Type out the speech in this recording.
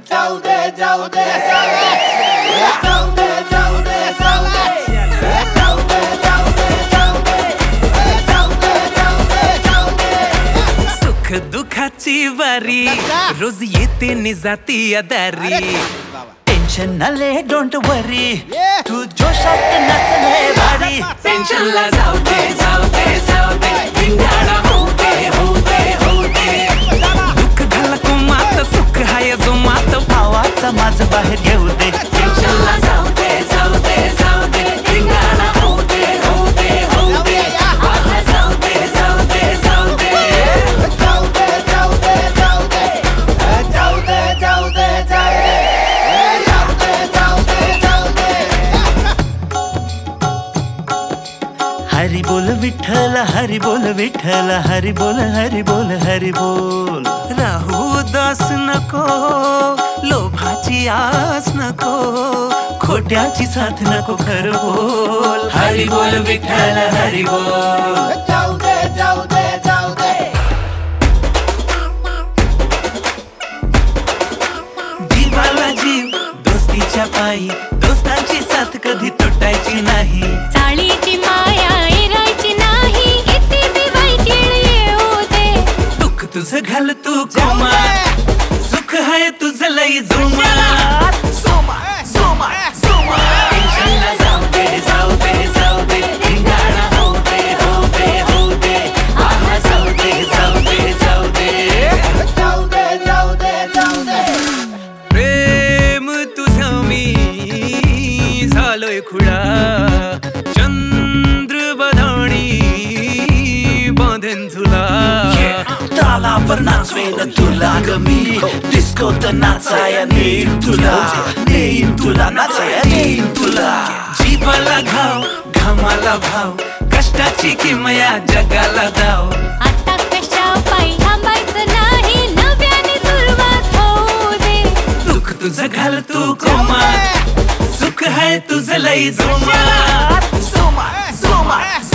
जाऊ दे जाऊ दे जाऊ दे जाऊ दे जाऊ दे जाऊ दे जाऊ दे जाऊ दे जाऊ दे जाऊ दे जाऊ दे सुख दुखाची वारी रोज येते नि जाती दारी टेन्शन नाले डोंट वरी तू जोशात नाचले भारी टेन्शनला जाऊ दे जाऊ दे जाऊ दे धिंगाणा होऊ दे होऊ दे होऊ दे दुःख घाला को मात सुख हाय जो मात आवाज माझ बाहेर येऊ दे टेन्शनला जाऊ दे जाऊ दे जाऊ दे धिंगाणा होऊ दे होऊ दे होऊ दे आता जाऊ दे जाऊ दे जाऊ दे जाऊ दे जाऊ दे जाऊ दे जाऊ दे जाऊ दे जाऊ दे जाऊ दे जाऊ दे हरी बोल विठ्ठल हरी बोल विठ्ठल हरी बोल हरी बोल हरी बोल राहू दास नको लोभाची आस नको खोट्याची साथ नको खर बोल हरी बोल विठ्ठल हरी बोल जाऊ दे जाऊ दे जाऊ दे जीवाला जीव दोस्तीच्या पायी दोस्तांची साथ कधी तुटायची नाही चाळीची माया इरायची नाही किती बी वाईट येळ येऊ दे दुःख तुझं घाल तू कोमात सुख हाय तुझं लई जुमात टेन्शनला जाऊ दे जाऊ दे जाऊ दे धिंगाणा होऊ दे होऊ दे होऊ दे आहा जाऊ दे जाऊ दे जाऊ दे जाऊ दे जाऊ दे जाऊ दे प्रेम तुझं मी झालोय खुळा चंद्र बधाणी बांधेन तुला तालावर नाचवेन तुला ग मी डिस्कोत नाचाया नेईन तुला नाचाया नेईन तुला जीवाला घाव घामाला भाव कष्टाची किमया जगाला दाव आता कशा पायी थांबायचं नाही नव्याने सुरुवात होऊ दे दुःख तुझं घाल तू कोमात सुख हाय तुझं लई जोमात